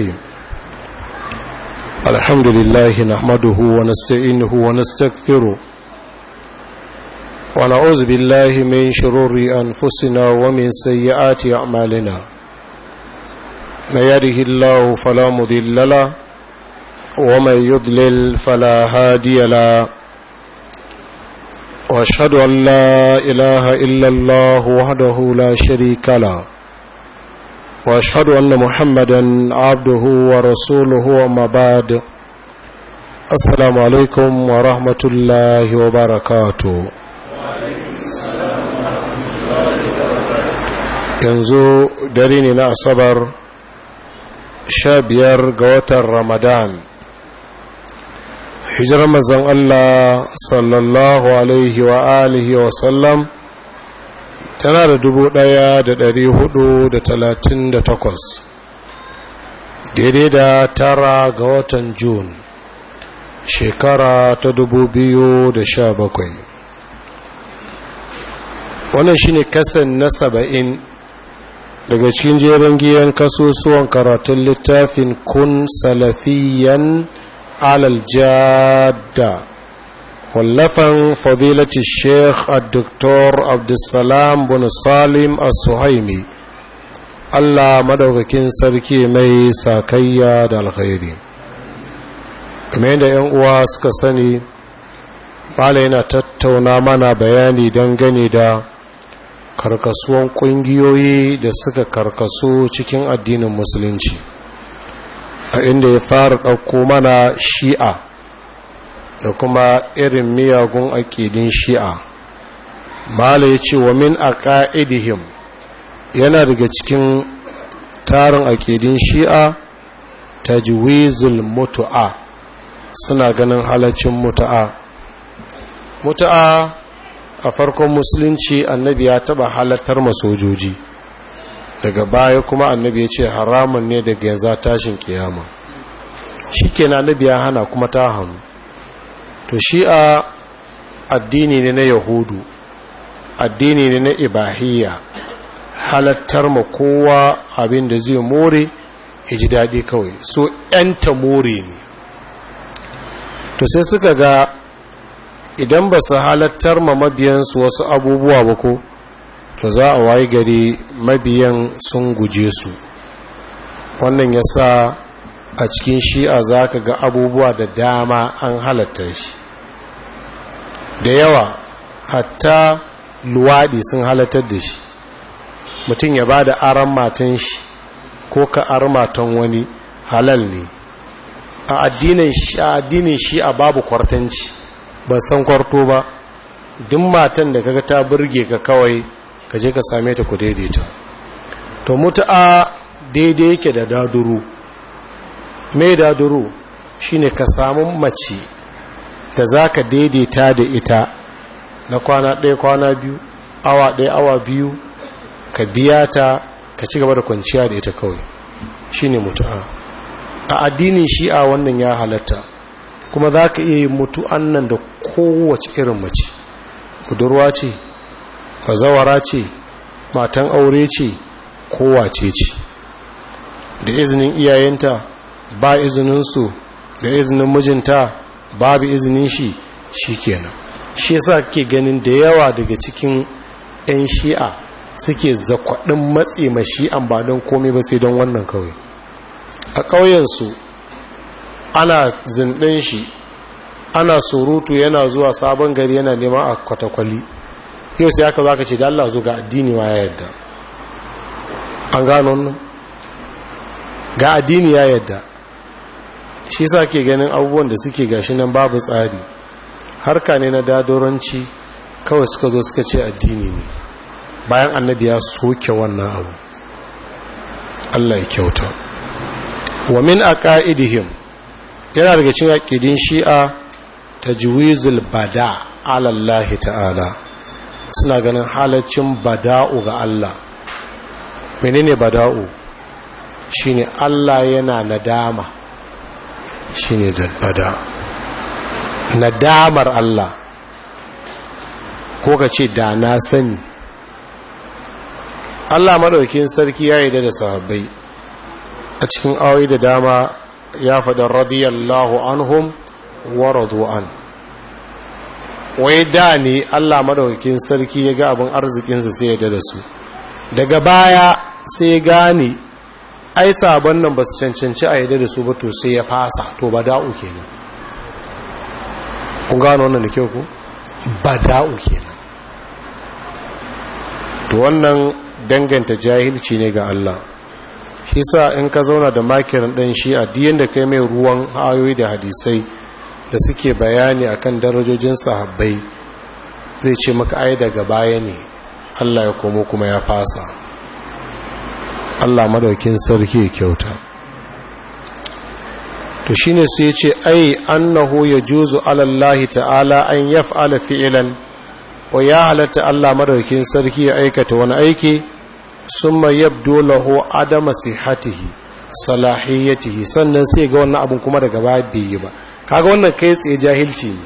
الحمد لله نحمده ونستعينه ونستغفره ونعوذ بالله من شرور أنفسنا ومن سيئات أعمالنا من يهده الله فلا مضل له ومن يضلل فلا هادي له واشهد أن لا إله إلا الله وحده لا شريك له واشهد ان محمدا عبده ورسوله وما بعد السلام عليكم ورحمه الله وبركاته yanzu dare ne na asabar 15 ga watan ramadan hijirar manzon Allah sallallahu alaihi wa alihi wa sallam tana da 1438 daidai da 9 ga watan Jun shekara ta 2017. wannan shine kasan na 70 daga cikin jerin giyan kasusuwan karatun littafin kun salafiyan alal jadda wallafan fadilati sheikh al-doktor abdulsalam bin salim al-suhaimi Allah madaukakin sarki mai sakayya da alkhairi. kuma yadda yan uwa suka sani bala yana tattauna mana bayani dangane da karkasuwan kungiyoyi da suka karkasu cikin addinin musulunci, a inda ya fara ɗauko mana shi'a da kuma irin miyagun aƙidin shi'a. mala ya ce wa min aqaidihim, yana daga cikin tarin aƙidin shi'a tajwizul mutu'a, suna ganin halaccin mutu'a a farkon musulunci annabi ya taba halattar masojoji, daga baya kuma annabi ya ce haramun ne daga yanzu tashin kiyama. shikenan annabi ya hana kuma ta hannu. to shi'a addini ne na yahudu, addini ne na ibahiyya, halattar ma kowa abin da zai more ya ji daɗi kawai, so ‘yanta more ne. to sai suka ga idan ba su halattar ma mabiyansu wasu abubuwa ba ko, to za a wayi gari mabiyan sun guje su. wannan ya sa a cikin shi'a za ka ga abubuwa da dama an halatta shi da yawa, hatta luwaɗi sun halattar da shi. mutum ya ba da aron matan shi ko ka aron matan wani halal ne. a addinin shi'a babu kwartanci, ba san kwarto ba. duk matan da kaga ta burge ka kawai ka je ka same ta ku daidaita. to mutu'a daidai yake da daduru. mai daduru shine ka samu mace da za ka daidaita da ita na kwana ɗaya kwana biyu, awa ɗaya awa biyu, ka biya ta ka ci gaba da kwanciya da ita kawai, shine mutu'a. a addinin shi'a wannan ya halatta, kuma za ka iya mutu'an nan da kowace irin mace, budurwa ce, bazawara ce, matan aure ce, kowace ce, da izinin iyayenta, ba izininsu, da izinin mijinta, babu izinin shi, shikenan. shi yasa kake ganin da yawa daga cikin 'yan shi'a suke zakwadin matse ma shi'an ba don komai ba sai don wannan kawai. a ƙauyensu ana zindin shi, ana surutu, yana zuwa sabon gari yana nema a kwatakwali. yau sai aka zaka ce da Allah zo ga addini ma ya yadda. an gano wannan, ga addini ya yadda. shi yasa ke ganin abubuwan da suke gashi nan babu tsari, harka ne na dadoranci, kawai suka zo suka ce addini ne, bayan annabi ya soke wannan abu. Allah ya kyauta. wa min aqaidihim, yana daga cikin aqidin shi'a tajwizul bada ala Allah ta'ala, suna ganin halaccin bada'u ga Allah. menene bada'u? shine Allah yana nadama, shine bada, nadamar Allah, ko ka ce da na sani. Allah madaukakin sarki ya yarda da sahabbai, a cikin ayoyi da dama ya faɗa radiyallahu anhum wa radu an. Wai da ne Allah madaukakin sarki ya ga abin arzikinsa sai ya da su, daga baya sai gane ai sabon nan ba su cancanci a yadda da su ba, to sai ya fasa. To bada'u kenan. Kun gano wannan da kyau ku? Bada'u kenan. To wannan danganta jahilci ne ga Allah. Shi sa in ka zauna da makirin ɗan shi a diyan da kai mai ruwan ayoyi da hadisai da suke bayani akan darajojin sahabbai, zai ce maka ai daga baya ne Allah ya komo kuma ya fasa. Allah madaukin sarki ya kyauta. To shine sai ya ce ai annahu yajuzu ala Allah ta'ala an yaf'ala fi'lan, wa ya halatta Allah madaukin sarki ya aikata wani aiki, summa yabdu lahu adama sihhatihi salahiyatihi, sannan sai ga wannan abun kuma daga baya bai yi ba. Kaga wannan kai tsaye jahilci ne.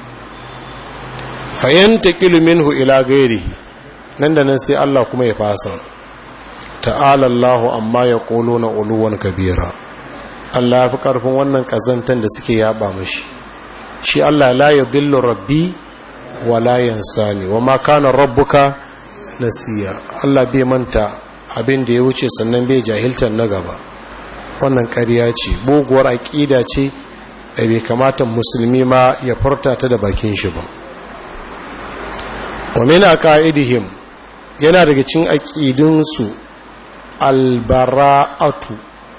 Fayantaqilu minhu ila ghairihi, nan da nan sai Allah kuma ya fasa. Ta'ala Allahu amma yaquluna uluwan kabira. Allah ya fi karfin wannan kazantan da suke yaba mashi. Shi Allah la yudillu rabbi wa la yansani wa ma kana rabbuka nasiya. Allah bai manta abin da ya wuce sannan bai jahiltar na gaba. Wannan ƙarya ce, buguwar aqida ce da bai kamata musulmi ma ya furta ta da bakin shi ba. Wa min aqaidihim, yana daga cikin aqidunsu albara'atu.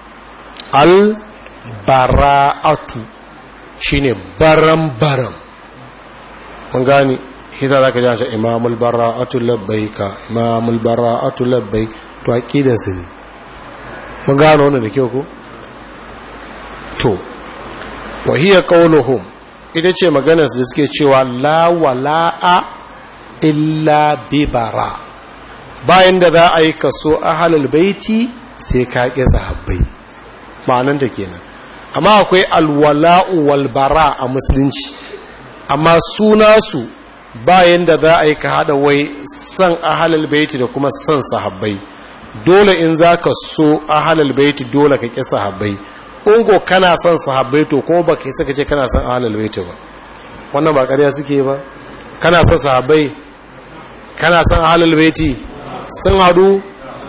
Albara'atu shine baram-baram. Mun gani hita zaka ji shi imamul bara'atu labbaika, imamul bara'atu labbaik, to aqidan su ne. Mun gano wannan da kyau ko? To wa hiya qawluhum, ita ce maganar su da suke cewa la wala'a illa bi bara. Bayan da za a yi kaso ahlul baiti sai ka ƙi sahabbai, ma'anan da kenan. Amma akwai alwala'u wal bara a musulunci, amma suna su bayan da za a yi ka hada wai san ahlul baiti da kuma san sahabbai. Dole in za ka so ahlul baiti dole ka ƙi sahabbai. Ungo kana son sahabbai to kuma baka yi saka ce kana son ahlul baiti ba. Wannan ba ƙarya suke ba. Kana son sahabbai, kana son ahlul baiti, sun hadu.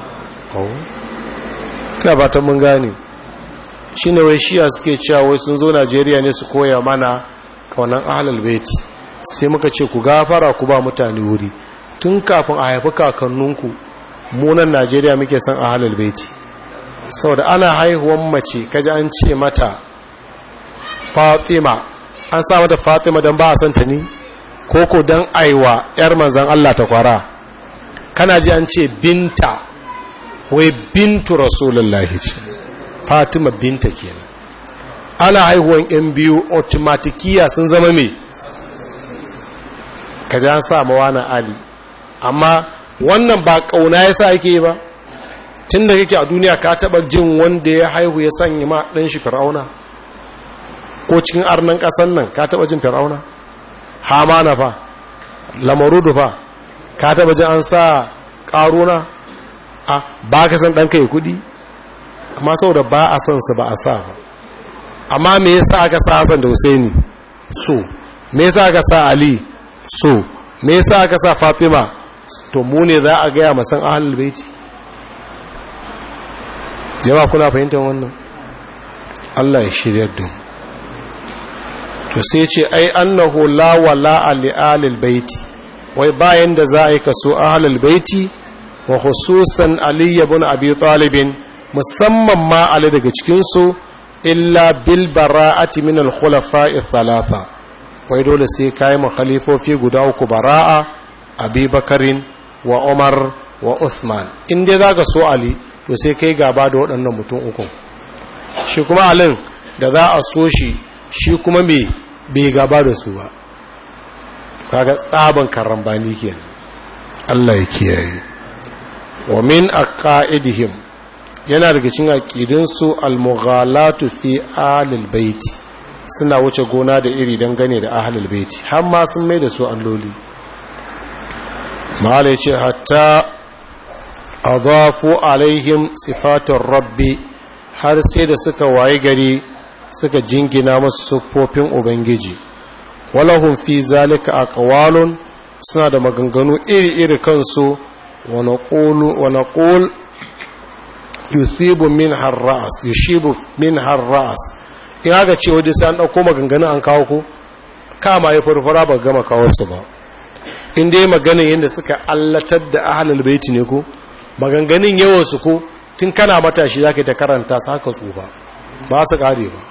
Ina ba ta mun gane. Shine wai shiya suke cewa wai sun zo Najeriya ne su koya mana kaunan ahlul baiti. Sai muka ce ku gafara ku ba mutane wuri. Tun kafin a haifi kakanninku, mu nan Najeriya muke son ahlul baiti. Saboda ana haihuwan mace kaji an ce mata Fatima, an sa mata Fatima don ba a santa ni, koko don aiwa yar manzan Allah ta kwara. Kana ji an ce binta, wai bintu rasulullahi ce, Fatima binta kenan. Ana haihuwan yan biyu automatikiya sun zama me, kaji an sa mawana Ali. Amma wannan ba kauna yasa ake ba. Tun da kake a duniya ka taba jin wanda ya haihu ya sanya ma ɗan shi fir'auna, ko cikin arnan ƙasan nan ka taba jin fir'auna? Hamana fa, lamarudu fa, ka taba jin an sa ƙaruna? Ba ka san ɗanka ya kuɗi? Amma saboda ba a son su ba a sa ba. Amma me yasa aka sa Hassan da Husaini? So me yasa aka sa Ali? So me yasa aka sa Fatima? To mu ne za a gaya masan ahlul baiti. Jama'a kuna fahimtar wannan? Allah ya shirya da mu. To sai ce ai annahu la wala li alil baiti, wai bayan da za a yi kaso ahlul baiti, wa khususan Ali ibn Abi Talib, musamman ma Ali daga cikin su, illa bil bara'ati min al khulafa'i thalatha. Wai dole sai kai mu khalifofi guda uku bara'a, Abi Bakarin wa Umar wa Uthman. In dai zaka so Ali, to sai kai gaba da waɗannan mutum uku. Shi kuma alin da za a so shi, shi kuma me bai gaba da su ba. Kaga tsaban karambani kenan. Allah ya kiyaye. Wa min aqaidihim, yana daga cikin aqidin su al-mughalatu fi ahlil baiti, suna wuce gona da iri dangane da ahlul baiti, har ma sun mai da su alloli. Mala yace hatta adafu alaihim sifatun rabbi, har sai da suka waye gari suka jingina masu siffofin ubangiji. Walahum fi zalika aqwalun, suna da maganganu iri-iri kansu. wa naqul yushibu min harras, in aka ce wadda sai an ɗauko maganganun an kawo ku kama ya farfara ba gama kawo su ba. in dai maganin yadda suka allatar da ahlul baiti ne ko maganganun yawansu ko tun kana matashi za ka yi ta karanta su haka tsufa ba su kare ba.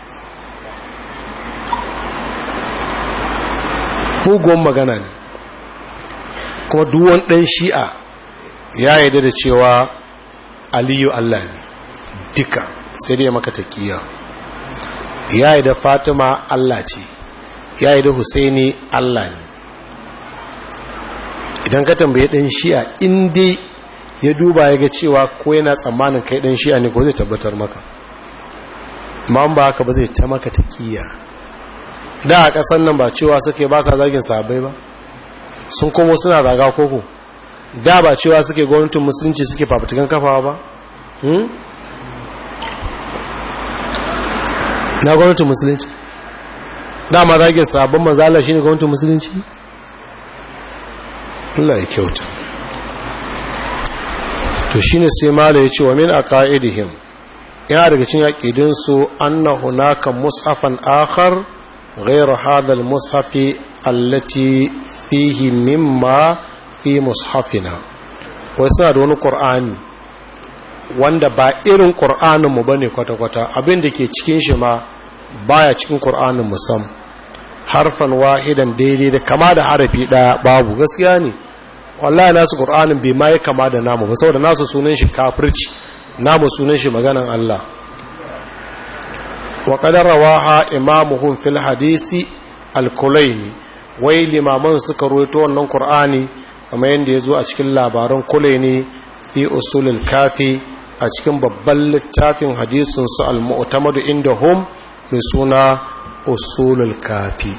mugun magana ne kuma duwan ɗan shi'a ya yarda da cewa aliyu Allah ne duka, sai dai maka taƙiya. ya yarda fatima Allah ce, ya yarda husaini Allah ne. idan ka tambaye ɗan shi'a in dai ya duba ya ga cewa ko yana tsammanin kai ɗan shi'a ne ko zai tabbatar maka, ma ba haka ba zai ta maka taƙiya. da a ƙasan nan ba cewa suke ba sa zagin sahabbai ba, sun komo suna zaga koko. da ba cewa suke gwamnatin musulunci suke fafutukan kafawa ba. na gwamnatin musulunci dama zagin sahabban manzala shine gwamnatin musulunci. Allah ya kyauta. to shine sai mala ya ce wa min aqaidihim, yana daga cikin aqidin su anna hunaka mushafan akhar ghayr hadha al-mushaf allati fihi mimma fi mushafina. wai suna da wani qur'ani wanda ba irin qur'anin mu bane kwata-kwata, abin da ke cikin shi ma baya cikin qur'anin mu sam, harfan wahidan daidai da kama da harafi daya babu. gaskiya ne wallahi nasu qur'anin bai mai kama da namu ba, saboda nasu sunan shi kafirci, namu sunan shi maganan Allah. wa qad rawaha imamuhum fil hadisi al-kulaini, wai limaman suka ruwaito wannan qur'ani kamar yanda yazo a cikin labaran kulaini fi usulul kafi, a cikin babban littafin hadisin su al-mu'tamadu indahum mai suna usulul kafi.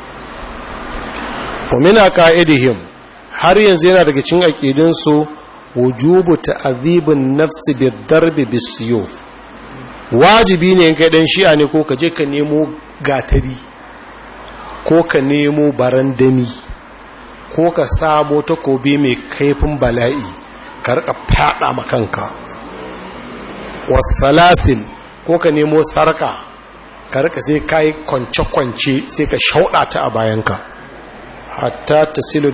wa min aqaidihim, har yanzu yana daga cikin aqidin su wujubu ta'dhibun nafsi bid-darbi bis-suyuf. wajibi ne in kai dan shi'a ne ko ka je ka nemo gatari ko ka nemo barandami ko ka samo takobi mai kaifin bala'i ka rika fada makanka, wasalasil ko ka nemo sarka ka rika sai kai kwance-kwance sai ka shauɗa ta a bayanka, hatta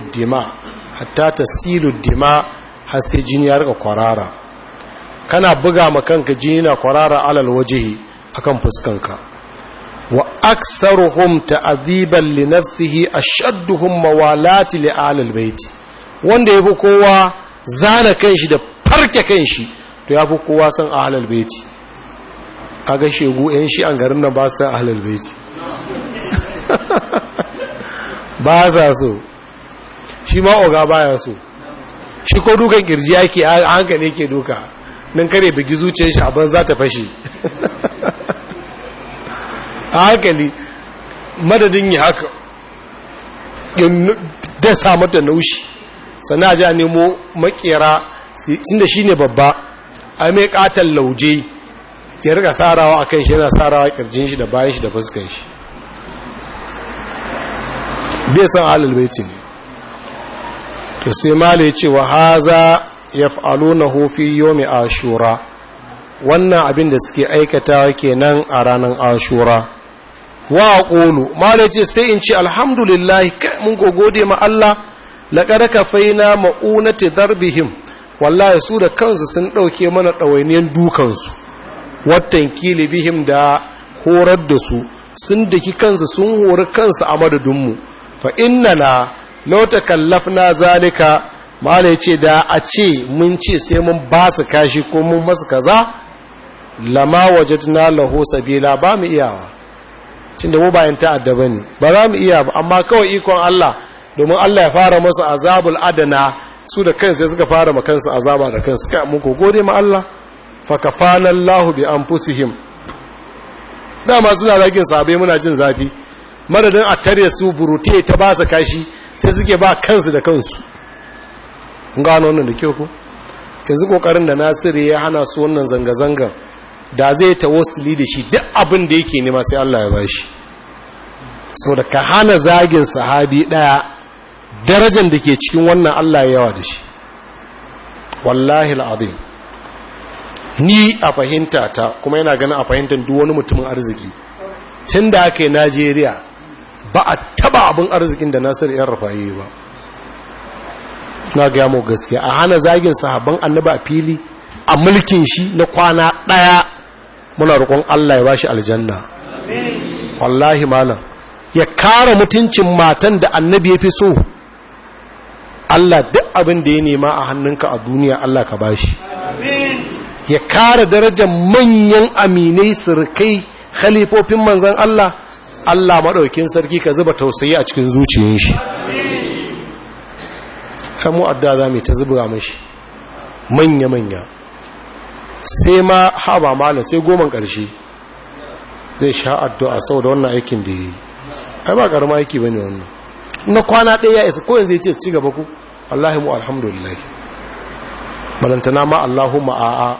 tasilu dima har sai jini ya rika kwarara, kana buga makanka jini na kwarara alal wajihi akan fuskanka. wa aksaruhum ta'dhiban li nafsihi ashadduhum mawalati li alil bait, wanda yafi kowa zana kanshi da farke kanshi to yafi kowa san ahlul bait. kaga shegu yan shi an garin nan ba su san ahlul bait ba sa so, shi ma oga baya so, shi ko dukan kirji ake hankali yake duka nan kare bigi zuciyar shi abin za ta fashe a hankali madadin yi haka da samu da naushi, sannan a ji a nemo makera tun da shi ne babba a mai katon lauje ya rika sarawa a kan shi, yana sarawa kirjin shi da bayan shi da fuskan shi. bai san halal baiti ne. to sai mala ya ce wa haza yaf'alunahu fi yawmi ashura, wannan abin da suke aikatawa kenan a ranar ashura. wa aqulu mala ya ce sai in ce alhamdulillah, mun gode ma Allah, laqad kafaina ma'unati darbihim, wallahi su da kansu sun dauke mana dawainiyan dukansu, wattan kilibihim da horar da su, sun daki kansu sun hori kansu a madadinmu. fa innana law takallafna zalika, mala yace da a ce mun ce sai mun ba su kashi ko mun masu kaza, lama wajadna lahu sabila, ba mu iyawa, cin da mu bayan ta'adda bane, ba za mu iya ba, amma kawai ikon Allah, domin Allah ya fara masa azabul adana, su da kansu suka fara ma kansu azaba da kansu. kai mun ko gode ma Allah, fa kafana Allah bi anfusihim. dama suna zagin sabai muna jin zafi, madadin a tare su burute ta ba su kashi sai suke ba kansu da kansu. kun gano wannan da kyau ko? yanzu kokarin da Nasiru ya hana su wannan zanga-zangan da zai tawassuli da shi duk abin da yake nema sai Allah ya bashi. Sau da ka hana zagin sahabi ɗaya, darajar da ke cikin wannan Allah ya yawa da shi. Wallahi al'azim, ni a fahimta ta, kuma yana ganin a fahimtar duk wani mutumin arziki, tun da aka yi Najeriya ba a taba abin arzikin da Nasir ‘yan Rufa'i ba. Na gaya mu gaskiya, a hana zagin sahabban annaba a fili a mulkin shi na kwana ɗaya, muna roƙon Allah ya bashi aljanna. Wallahi malam, ya kare mutuncin matan da annabi ya fi so. Allah duk abin da ya nema a hannunka a duniya Allah ka bashi. Ya kare darajar manyan aminai sirkai khalifofin manzan Allah, Allah maɗaukin sarki ka zuba tausayi a cikin zuciyar shi. Kan mu addu'a za mu ta zuba mashi manya-manya, sai ma haba malam sai goman ƙarshe zai sha addu'a saboda wannan aikin da ya yi. Ai ba ƙarama aiki ba ne wannan, na kwana ɗaya ya isa, ko yanzu ya ce ci gaba ku, wallahi mu alhamdulillah, balantana ma Allahumma a'a.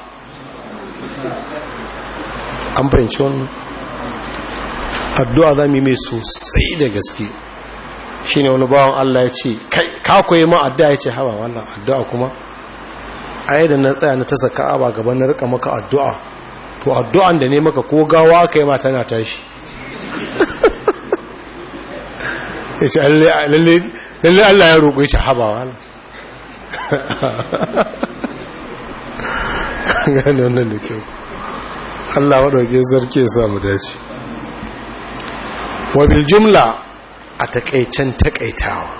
An fahimci wannan addu'a za mu yi mai sosai da gaske. Shi ne wani bawan Allah ya ce, ka koyi ma addu'a, ya ce hawa wannan addu'a kuma a yi da na tsaya na tasa ka'aba gaban na rika maka addu'a, to addu'an da ne maka ko gawa aka yi mata na tashi. Ya ce lalle Allah ya roƙo, ya ce hawa wannan gane wannan da kyau. Allah waɗauke zarki ya samu dace. Wabil jumla, a takaicen takaitawa,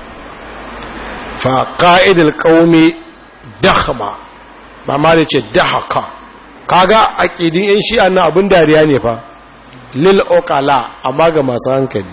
fa ƙa'idar ƙaumi dahma, ba ma da ce dahaka, kaga aƙidin ‘yan shi'a na abin dariya ne fa, lil okala, amma ga masu hankali.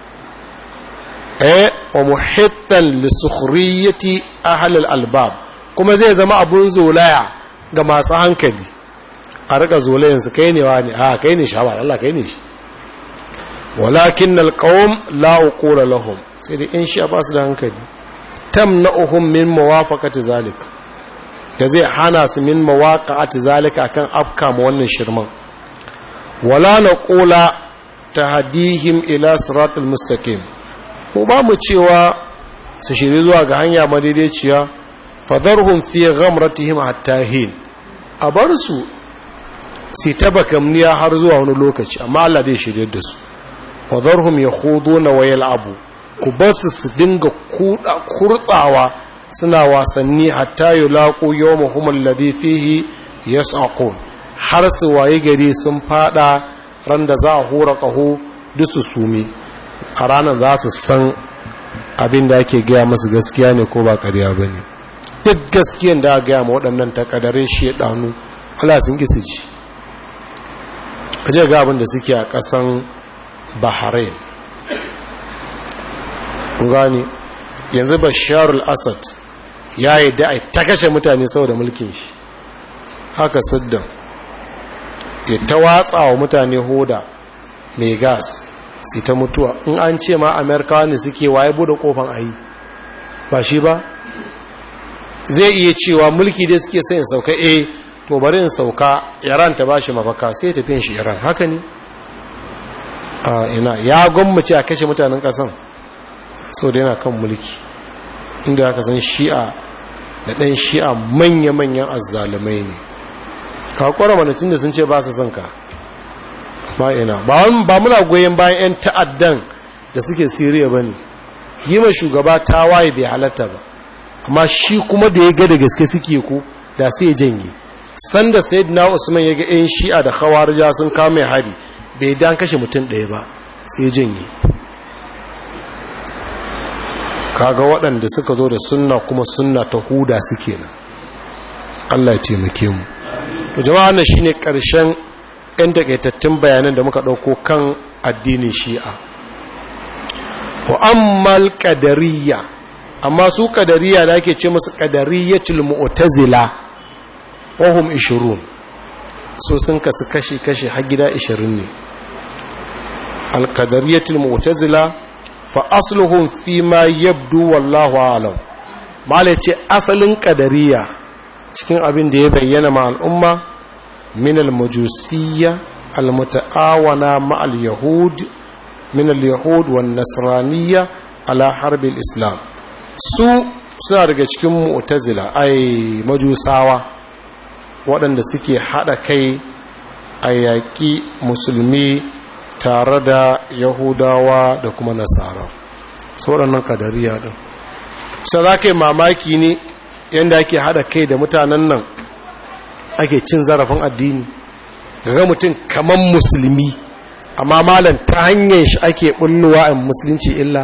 Wa muhittan lissukhriyyati ahlul albab, kuma zai zama abun zolaya ga masu hankali. A rika zolayensu, kai ne wa ne, kai ne shawar Allah, kai ne shi. Walakin alqawm la uqula lahum, sai da in sha ba su da hankali. Tamna'uhum min mawafaqati zalik, da zai hana su min mawaqa'ati zalika akan afka ma wannan shirman. Wala naqula tahdihim ila siratal mustaqim, ko ba mu cewa su shiri zuwa ga hanya madaidaiciya. Fadarhum fi ghamratihim hatta hin, a bar su si tabakamniya har zuwa wani lokaci, amma Allah zai shirye da su. Wadarhum yakhuduna wa yal'abu, ku basu su dinga kurtsawa suna wasanni hatta yulaqu yawmahum alladhi fihi yas'aqun, har su waye gari sun fada ran da za a hura kaho dusu sumi. A ranar za su san abin da ake gaya masu gaskiya ne ko ba ƙarya ba ne. Duk gaskiyan da aka gaya ma waɗannan takadarin shedanu, Allah sun ƙi su ji. Kaje ga abin da suke a ƙasan Bahrain, gani yanzu Bashar al-Assad ya yi da ta kashe mutane saboda mulkin shi. Haka Saddam ya ta watsa wa mutane hoda mai gas sai ta mutuwa. In an ce ma Amerikawa ne suke, waye bude kofan ayi, ba shi ba. Zai iya cewa mulki dai suke sai in sauka, to bari in sauka, Iran ta bashi mafaka, sai tafiyan shi Iran. Haka ne ina ya gwammace a kashe mutanen kasan so da yana kan mulki, inda aka san shi'a da ɗan shi'a manya-manyan azzalumai ne. Kakwara manacin da sun ce ba su son ka, ba ina ba muna goyon bayan 'yan ta'addan da suke Siriya ba ne. Yi ma shugaba tawaye bai halatta ba, amma shi kuma da ya ga da gaske suke ku da sai janye. Sanda Sayyidina Usman ya ga 'yan shi'a da khawarija sun kame hari, bai dan kashe mutum ɗaya ba, sai janye. Kaga waɗanda suka zo da sunna kuma sunna ta huda suke nan. Allah ya taimake mu. To jama'a, wannan shine ƙarshen ɗan takaitattun bayanan da muka ɗauko kan addinin Shi'a. Wa ammal qadariyya, amma su qadariyya da ake ce musu qadariyyatul mu'tazila, wa hum 20. So sun kasu kashi har gida 20 ne. Al-qadariyyatul mu'tazila fa asluhum fi ma yabdu wallahu a'lam. Malai ce asalin qadariyya cikin abin da ya bayyana ma al'umma min al-majusiyya al-muta'awana ma al-yahud min al-yahud wan nasraniyya ala harb al-islam. su suna daga cikin mu'tazila ai majusawa waɗanda suke hada kai a yaƙi musulmi tare da yahudawa da kuma nasara, waɗannan kadariya ɗin. sai za ka yi mamaki ne yadda ake haɗa kai da mutanen nan ake cin zarafin addini, ga mutum kamar musulmi amma malam ta hanyar shi ake ɓulluwa a musulunci illa.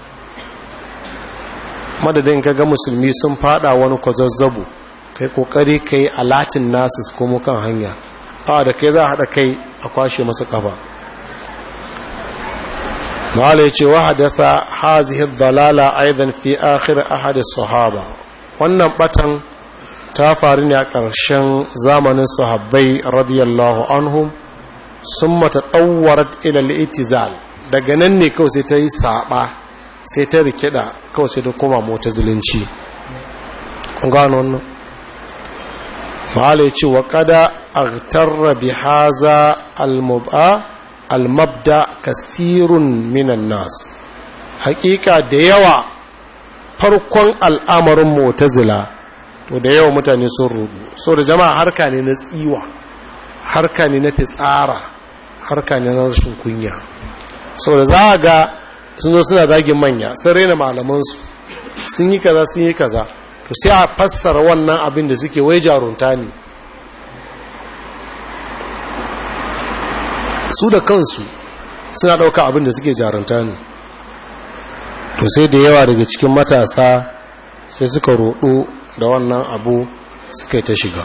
madadin ka ga musulmi sun fada wani kwazazzabu, kai kokari kai alatin nasu kuma kan hanya, da kai za a haɗa kai a kwashe masu ƙafa. ma'ala ya ce wa hadatha hazihi dalala aidan fi akhir ahad as-sahaba. wannan batan ta faru ne a ƙarshen zamanin sahabbai radiyallahu anhum, summa tatawwarat ila al-i'tizal. daga nan ne kawai sai ta yi saba, sai ta rikida kawai sai da koma mu'tazilinci. kun gano wannan? ma'ala ya ce wa qada aghtarra bi hadha al-mabda kasirun minan nas. hakika da yawa farkon al'amarin mu'tazila to da yawa mutane sun rubu, so da jama'a harka ne na tsiwa, harka ne na fitsara, harka ne na rashin kunya. so da za ga sun zo suna zagin manya, sun raina malamansu, sun yi kaza sun yi kaza, to sai a fassara wannan abin da suke wai jarunta ne. su da kansu suna ɗauka abin da suke jarunta ne. to sai da yawa daga cikin matasa sai suka roɗo da wannan abu suka yi ta shiga.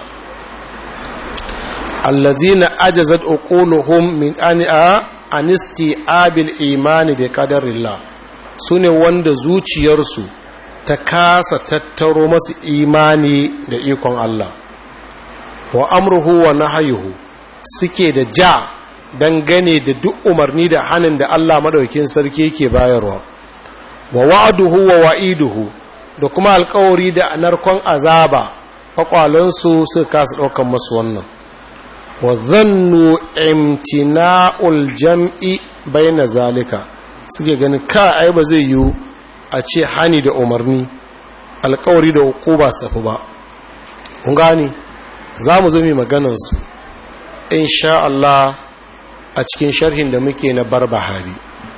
allazina ajazat uquluhum min anisti abil imani bi qadarillah, sune wanda zuciyarsu ta kasa tattaro masu imani da ikon Allah. wa amruhu wa nahyuhu, suke da ja dangane da duk umarni da hanin da Allah madaukakin sarki yake bayarwa. wa wa'aduhu wa wa'iduhu, da kuma alƙawari da narkon azaba, kwakwalansu suka kasa ɗaukan masu wannan. wa dhannu imtina'ul jam'i bayna zalika, suke ganin ai ba zai yiwu a ce hani da umarni, alƙawari da hukuma safi ba. kun gani za mu zo mai maganansu insha Allah a cikin sharhin da muke na Barbahari.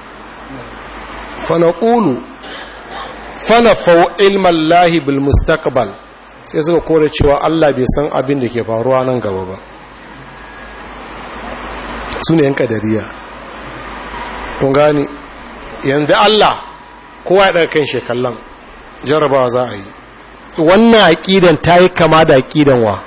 fanaqulu fanafau ilman lahi bil mustaqbal, sai suka kore cewa Allah bai san abin da ke faruwa nan gaba ba. su ne yan kadariya. kun gani yanzu Allah kowa ya daga kan shekallan jarabawa za a yi. wannan aƙidan ta yi kama da aƙidan wa?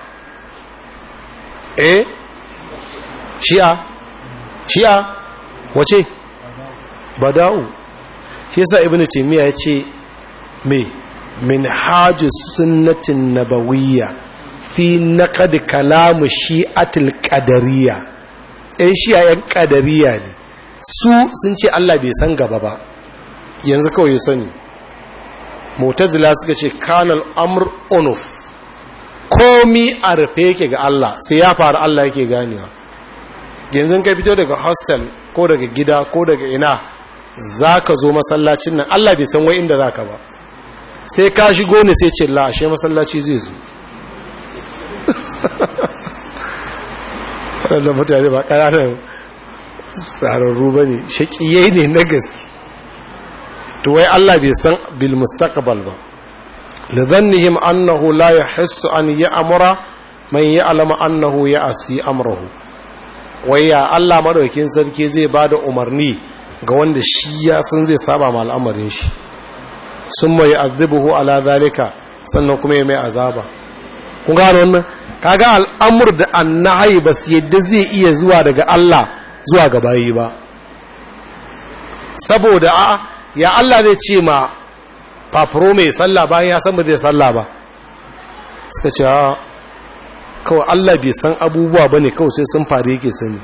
shi'a wace? bada'u. shi yasa ibnu taymiya ya ce min hajjus sunnatin nabawiyya fi naqd kalam shi'atil qadariyya. shi'a yan qadariyya ne, su sun ce Allah bai san gaba ba, yanzu kawai ya sani. mu'tazila suka ce kanal amr unuf, komi a rufe yake ga Allah, sai ya faru Allah yake ganewa. yanzu ka fito daga hostel ko daga gida ko daga ina za ka zo masallacin nan, Allah bai san wai inda za ka ba, sai ka shigo ne sai ce la'ashe masallaci zai zo. waɗanda mutane ba ƙananan tsararru ba ne, shaƙiyai ne na gaske. to wai Allah bai san bil mustaqbal ba. lidhannihim annahu la yahissu an ya'mura man ya'lamu annahu ya'si amrahu. wai ya Allah madaukakin sarki zai bada umarni ga wanda shi ya san zai saba ma al'amarin shi, summa ya'adhibuhu ala zalika, sannan kuma ya mai azaba. kun gano wannan? kaga al'amur da annahi ba su yadda zai iya zuwa daga Allah zuwa ga bayi ba, saboda ya Allah zai ce ma fafuro mai sallah bayan ya san ba zai sallah ba. suka ce kawai Allah bai san abubuwa ba ne, kawai sai sun faru yake sani.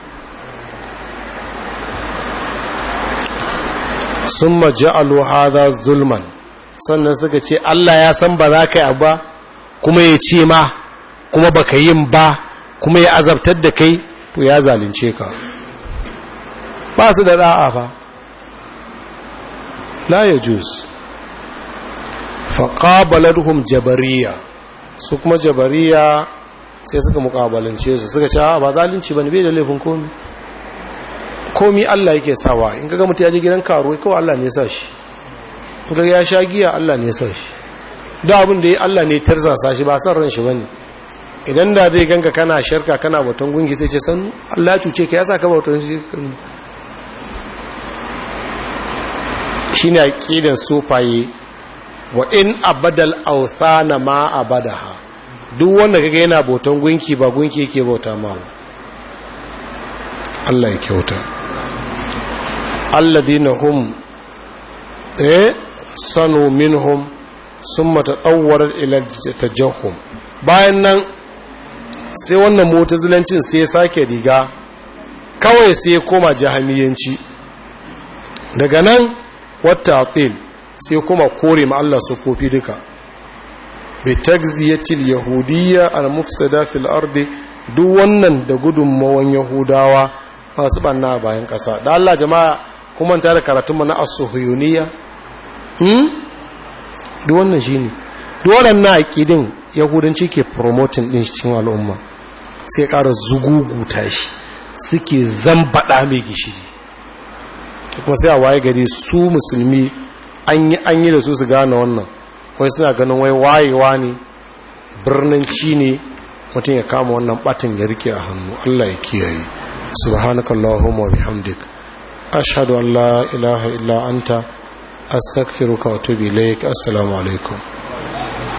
sun maja'alu hadha zulman, sannan suka ce Allah ya san ba za ka yi ba kuma ya ce ma kuma baka yin ba, kuma ya azabtar da kai to ya zalunce ka. ba su da da'a fa la yajuz. faqabalatuhum jabariya, su kuma jabariya sai suka mukabalance su suka ce ba zalunci bane, bai da laifin komi Allah yake sawa. in kaga mutum ya je gidan karuwa kawai Allah ne ya sa shi, in kaga ya sha giya Allah ne ya sa shi, da abin da ya Allah ne ya tarzasa shi, ba san ran shi bane. idan da zai ganka kana sharka kana bautan gungi sai ce san Allah ya cuce ka, ya sa ka bautan shi. shine aqidan sufaye, wa in abadal awthana ma abadaha, duk wanda kaga yana bautan gunki ba gunki yake bauta ma. Allah ya kyauta. alladhina hum sanu minhum summa tatawwarat ila tajahhum. bayan nan sai wannan mu'tazilancin sai ya sake riga kawai sai ya koma jahamiyanci. daga nan watta'til sai kuma kore ma Allah sufofi duka. bi tagziyatil yahudiyya al mufsada fil ardi, duk wannan da gudunmawan yahudawa masu banna bayan kasa. da Allah jama'a kuma ta da karatun mu na as-suhuyuniyya duk wannan shine, duk wannan aqidin yahudanci ke promoting din shi cikin al'umma, sai ƙara zuguguta shi suke zambada mai gishiri. kuma sai a waye gari su musulmi an yi da su gane wannan, wai suna ganin wai wayewa ne, birnin ci ne mutum ya kama wannan batin ya rike a hannu. Allah ya kiyaye. subhanakallahumma wa bihamdik ashhadu an la ilaha illa anta astaghfiruka wa atubu ilaik. assalamu alaikum.